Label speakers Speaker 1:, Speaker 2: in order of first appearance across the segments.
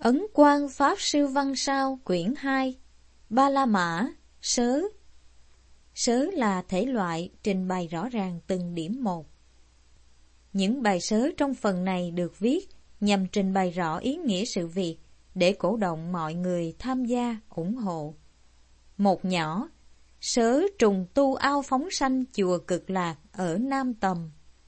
Speaker 1: Ấn Quang Pháp Sư Văn Sao quyển 2 Ba La Mã Sớ. Sớ là thể loại trình bày rõ ràng từng điểm một. Những bài sớ trong phần này được viết nhằm trình bày rõ ý nghĩa sự việc để cổ động mọi người tham gia ủng hộ. Một nhỏ, sớ trùng tu ao phóng sanh chùa Cực Lạc ở Nam Tầm.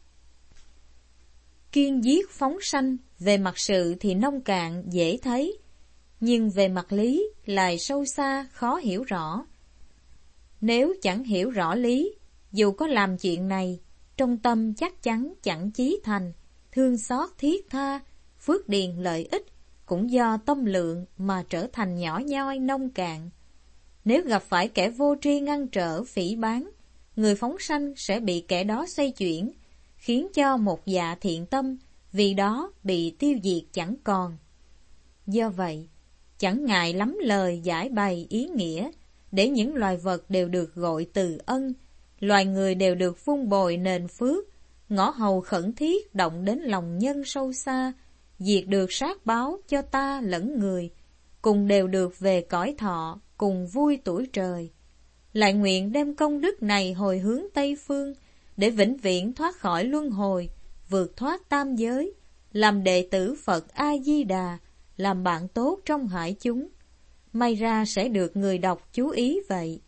Speaker 1: Kiên giết phóng sanh, về mặt sự thì nông cạn dễ thấy, nhưng về mặt lý lại sâu xa khó hiểu rõ. Nếu chẳng hiểu rõ lý, dù có làm chuyện này, trong tâm chắc chắn chẳng chí thành, thương xót thiết tha, phước điền lợi ích cũng do tâm lượng mà trở thành nhỏ nhoi nông cạn. Nếu gặp phải kẻ vô tri ngăn trở phỉ báng, người phóng sanh sẽ bị kẻ đó xoay chuyển, khiến cho một dạ thiện tâm vì đó bị tiêu diệt chẳng còn. Do vậy, chẳng ngại lắm lời giải bày ý nghĩa, để những loài vật đều được gọi từ ân, loài người đều được vun bồi nền phước, ngõ hầu khẩn thiết động đến lòng nhân sâu xa, diệt được sát báo cho ta lẫn người, cùng đều được về cõi thọ, cùng vui tuổi trời. Lại nguyện đem công đức này hồi hướng Tây Phương, để vĩnh viễn thoát khỏi luân hồi, vượt thoát tam giới, làm đệ tử Phật A-di-đà, làm bạn tốt trong hải chúng. May ra sẽ được người đọc chú ý vậy.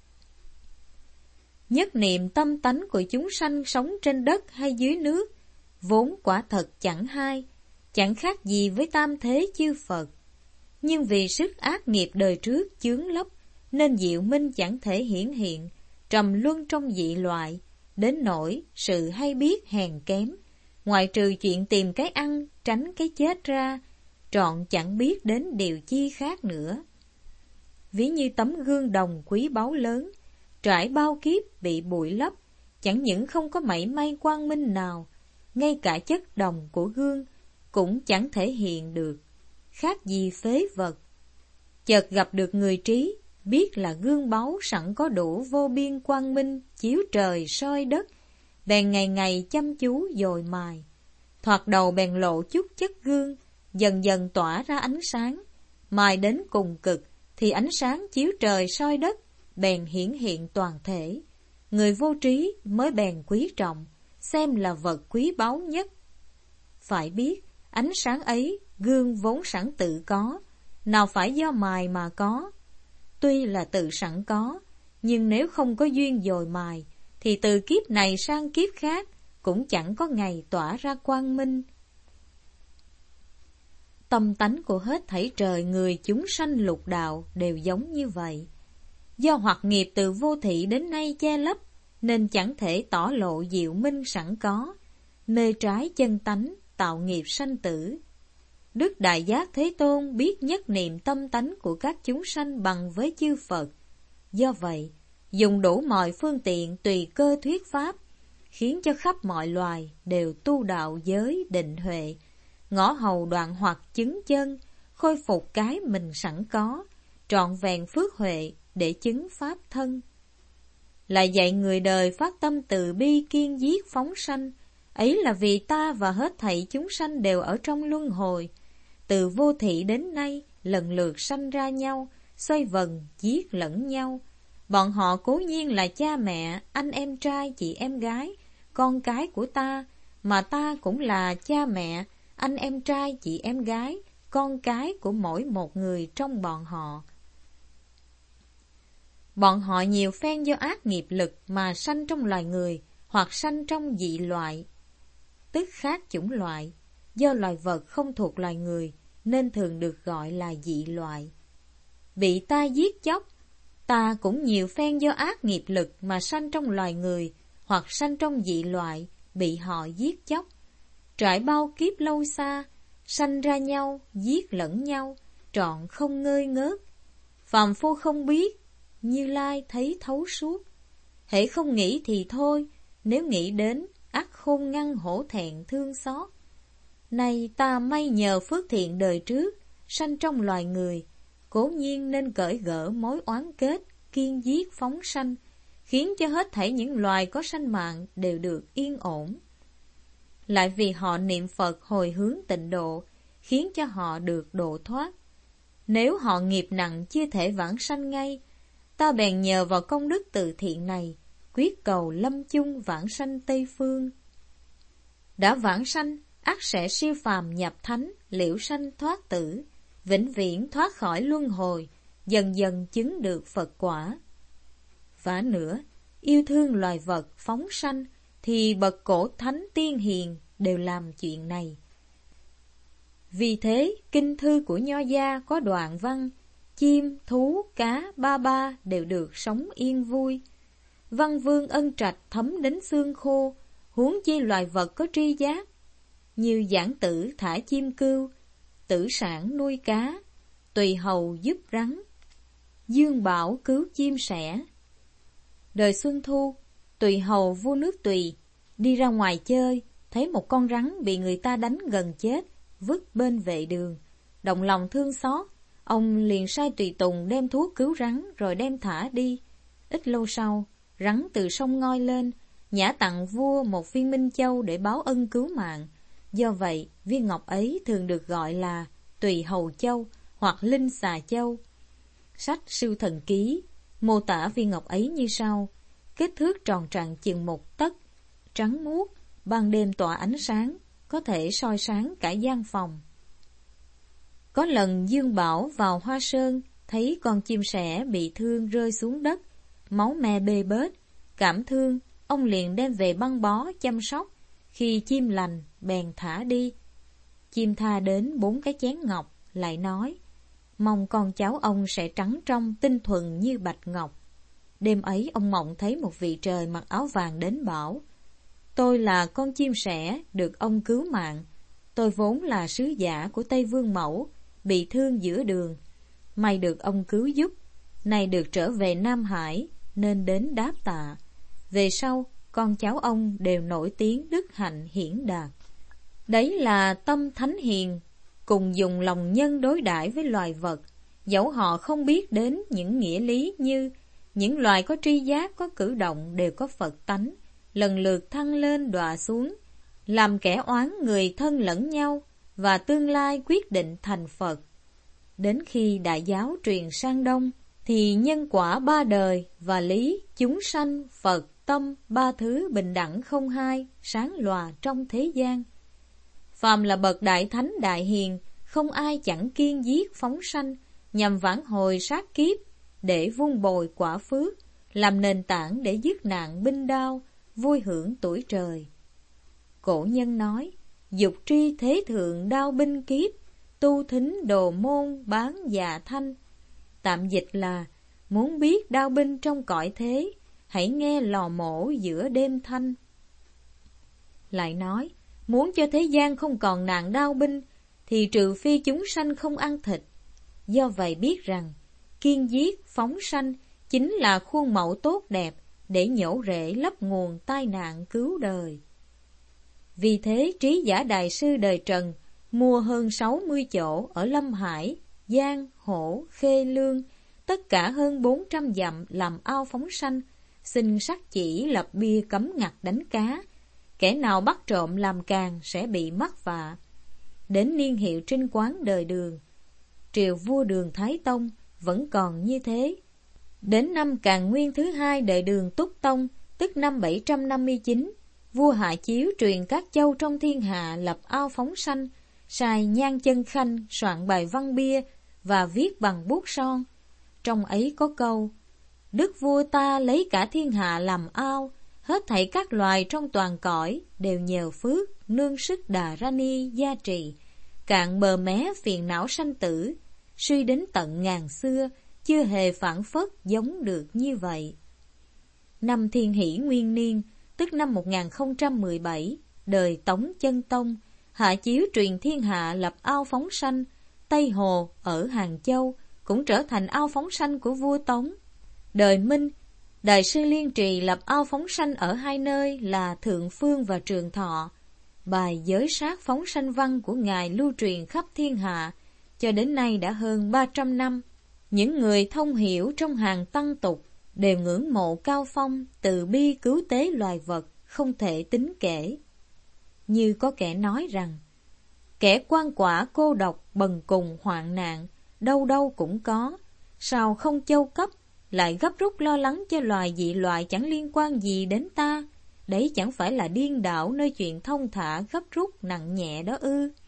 Speaker 1: Nhất niệm tâm tánh của chúng sanh sống trên đất hay dưới nước, vốn quả thật chẳng hai, chẳng khác gì với tam thế chư Phật. Nhưng vì sức ác nghiệp đời trước chướng lấp, nên diệu minh chẳng thể hiển hiện, trầm luân trong dị loại, đến nỗi sự hay biết hèn kém. Ngoại trừ chuyện tìm cái ăn, tránh cái chết ra, trọn chẳng biết đến điều chi khác nữa. Ví như tấm gương đồng quý báu lớn, trải bao kiếp bị bụi lấp, chẳng những không có mảy may quang minh nào, ngay cả chất đồng của gương cũng chẳng thể hiện được, khác gì phế vật. Chợt gặp được người trí, biết là gương báu sẵn có đủ vô biên quang minh, chiếu trời soi đất, bèn ngày ngày chăm chú dồi mài. Thoạt đầu bèn lộ chút chất gương, dần dần tỏa ra ánh sáng, mài đến cùng cực thì ánh sáng chiếu trời soi đất, bèn hiển hiện toàn thể. Người vô trí mới bèn quý trọng, xem là vật quý báu nhất. Phải biết, ánh sáng ấy gương vốn sẵn tự có, nào phải do mài mà có. Tuy là tự sẵn có, nhưng nếu không có duyên dồi mài, thì từ kiếp này sang kiếp khác cũng chẳng có ngày tỏa ra quang minh. Tâm tánh của hết thảy trời người chúng sanh lục đạo đều giống như vậy. Do hoặc nghiệp từ vô thị đến nay che lấp, nên chẳng thể tỏ lộ diệu minh sẵn có, mê trái chân tánh, tạo nghiệp sanh tử. Đức Đại Giác Thế Tôn biết nhất niệm tâm tánh của các chúng sanh bằng với chư Phật. Do vậy, dùng đủ mọi phương tiện tùy cơ thuyết pháp, khiến cho khắp mọi loài đều tu đạo giới định huệ, ngõ hầu đoạn hoặc chứng chân, khôi phục cái mình sẵn có, trọn vẹn phước huệ để chứng pháp thân. Lại dạy người đời phát tâm từ bi kiên giết phóng sanh, ấy là vì ta và hết thảy chúng sanh đều ở trong luân hồi, từ vô thị đến nay lần lượt sanh ra nhau, xoay vần giết lẫn nhau. Bọn họ cố nhiên là cha mẹ, anh em trai, chị em gái, con cái của ta, mà ta cũng là cha mẹ, anh em trai, chị em gái, con cái của mỗi một người trong bọn họ. Bọn họ nhiều phen do ác nghiệp lực mà sanh trong loài người, hoặc sanh trong dị loại, tức khác chủng loại. Do loài vật không thuộc loài người, nên thường được gọi là dị loại. Bị ta giết chóc, ta cũng nhiều phen do ác nghiệp lực mà sanh trong loài người, hoặc sanh trong dị loại, bị họ giết chóc. Trải bao kiếp lâu xa, sanh ra nhau, giết lẫn nhau, trọn không ngơi ngớt. Phàm phu không biết, Như Lai thấy thấu suốt. Hễ không nghĩ thì thôi, nếu nghĩ đến, ắt khôn ngăn hổ thẹn thương xót. Này ta may nhờ phước thiện đời trước, sanh trong loài người, cố nhiên nên cởi gỡ mối oán kết, kiên giết phóng sanh, khiến cho hết thảy những loài có sanh mạng đều được yên ổn. Lại vì họ niệm Phật hồi hướng tịnh độ, khiến cho họ được độ thoát. Nếu họ nghiệp nặng chưa thể vãng sanh ngay, ta bèn nhờ vào công đức từ thiện này, quyết cầu lâm chung vãng sanh Tây Phương. Đã vãng sanh, ắt sẽ siêu phàm nhập thánh, liễu sanh thoát tử, vĩnh viễn thoát khỏi luân hồi, dần dần chứng được Phật quả. Vả nữa, yêu thương loài vật phóng sanh, thì bậc cổ thánh tiên hiền đều làm chuyện này. Vì thế, kinh thư của Nho gia có đoạn văn: chim, thú, cá, ba ba đều được sống yên vui. Văn vương ân trạch thấm đến xương khô, huống chi loài vật có tri giác. Như Giảng Tử thả chim cưu, Tử Sản nuôi cá, Tùy Hầu giúp rắn, Dương Bảo cứu chim sẻ. Đời Xuân Thu, Tùy Hầu vua nước Tùy đi ra ngoài chơi, thấy một con rắn bị người ta đánh gần chết, vứt bên vệ đường. Động lòng thương xót, ông liền sai tùy tùng đem thuốc cứu rắn rồi đem thả đi. Ít lâu sau, rắn từ sông ngoi lên, nhã tặng vua một viên minh châu để báo ân cứu mạng. Do vậy, viên ngọc ấy thường được gọi là Tùy Hầu Châu hoặc Linh Xà Châu. Sách Sư Thần Ký mô tả viên ngọc ấy như sau: kích thước tròn trặn chừng 1 tấc, trắng muốt, ban đêm tỏa ánh sáng, có thể soi sáng cả gian phòng. Có lần Dương Bảo vào Hoa Sơn, thấy con chim sẻ bị thương rơi xuống đất, máu me bê bết, cảm thương, ông liền đem về băng bó chăm sóc. Khi chim lành, bèn thả đi. Chim tha đến 4 cái chén ngọc, lại nói: mong con cháu ông sẽ trắng trong, tinh thuần như bạch ngọc. Đêm ấy ông mộng thấy một vị trời mặc áo vàng đến bảo: tôi là con chim sẻ được ông cứu mạng. Tôi vốn là sứ giả của Tây Vương Mẫu, bị thương giữa đường, may được ông cứu giúp, nay được trở về Nam Hải nên đến đáp tạ. Về sau, con cháu ông đều nổi tiếng đức hạnh hiển đạt. Đấy là tâm thánh hiền, cùng dùng lòng nhân đối đãi với loài vật, dẫu họ không biết đến những nghĩa lý như những loài có tri giác, có cử động đều có Phật tánh, lần lượt thăng lên đọa xuống, làm kẻ oán người thân lẫn nhau, và tương lai quyết định thành Phật. Đến khi đại giáo truyền sang Đông, thì nhân quả 3 đời và lý chúng sanh Phật tâm 3 thứ bình đẳng không hai, sáng lòa trong thế gian. Phàm là bậc đại thánh đại hiền, không ai chẳng kiên giết phóng sanh, nhằm vãn hồi sát kiếp, để vun bồi quả phước, làm nền tảng để dứt nạn binh đao, vui hưởng tuổi trời. Cổ nhân nói: dục tri thế thượng đao binh kiếp, tu thính đồ môn bán dạ thanh. Tạm dịch là: muốn biết đao binh trong cõi thế, hãy nghe lò mổ giữa đêm thanh. Lại nói: muốn cho thế gian không còn nạn đao binh, thì trừ phi chúng sanh không ăn thịt. Do vậy biết rằng, kiên giết phóng sanh chính là khuôn mẫu tốt đẹp để nhổ rễ lấp nguồn tai nạn cứu đời. Vì thế Trí Giả Đại Sư đời Trần mua hơn 60 chỗ ở Lâm Hải, Giang, Hổ, Khê Lương, tất cả hơn 400 dặm làm ao phóng sanh, xin sắc chỉ lập bia cấm ngặt đánh cá. Kẻ nào bắt trộm làm càng sẽ bị mắc vạ. Đến niên hiệu Trinh Quán đời Đường, triều vua Đường Thái Tông vẫn còn như thế. Đến năm Càn Nguyên thứ 2 đời Đường Túc Tông, tức năm 759, vua Hạ Chiếu truyền các châu trong thiên hạ lập ao phóng sanh, sai Nhan Chân Khanh soạn bài văn bia và viết bằng bút son. Trong ấy có câu: đức vua ta lấy cả thiên hạ làm ao, hết thảy các loài trong toàn cõi đều nhờ phước nương sức Đà Ra Ni gia trì, cạn bờ mé phiền não sanh tử, suy đến tận ngàn xưa chưa hề phản phất giống được như vậy. Năm Thiên Hỷ Nguyên Niên, tức năm 1017, đời Tống Chân Tông, Hạ Chiếu truyền thiên hạ lập ao phóng sanh. Tây Hồ ở Hàng Châu cũng trở thành ao phóng sanh của vua Tống. Đời Minh, Đại sư Liên Trì lập ao phóng sanh ở 2 nơi là Thượng Phương và Trường Thọ. Bài giới sát phóng sanh văn của Ngài lưu truyền khắp thiên hạ, cho đến nay đã hơn 300 năm. Những người thông hiểu trong hàng tăng tục đều ngưỡng mộ cao phong, từ bi cứu tế loài vật, không thể tính kể. Như có kẻ nói rằng, Kẻ quan quả cô độc, bần cùng, hoạn nạn, đâu đâu cũng có. Sao không châu cấp, lại gấp rút lo lắng cho loài dị loại chẳng liên quan gì đến ta? Đấy chẳng phải là điên đảo nơi chuyện thông thả gấp rút nặng nhẹ đó ư?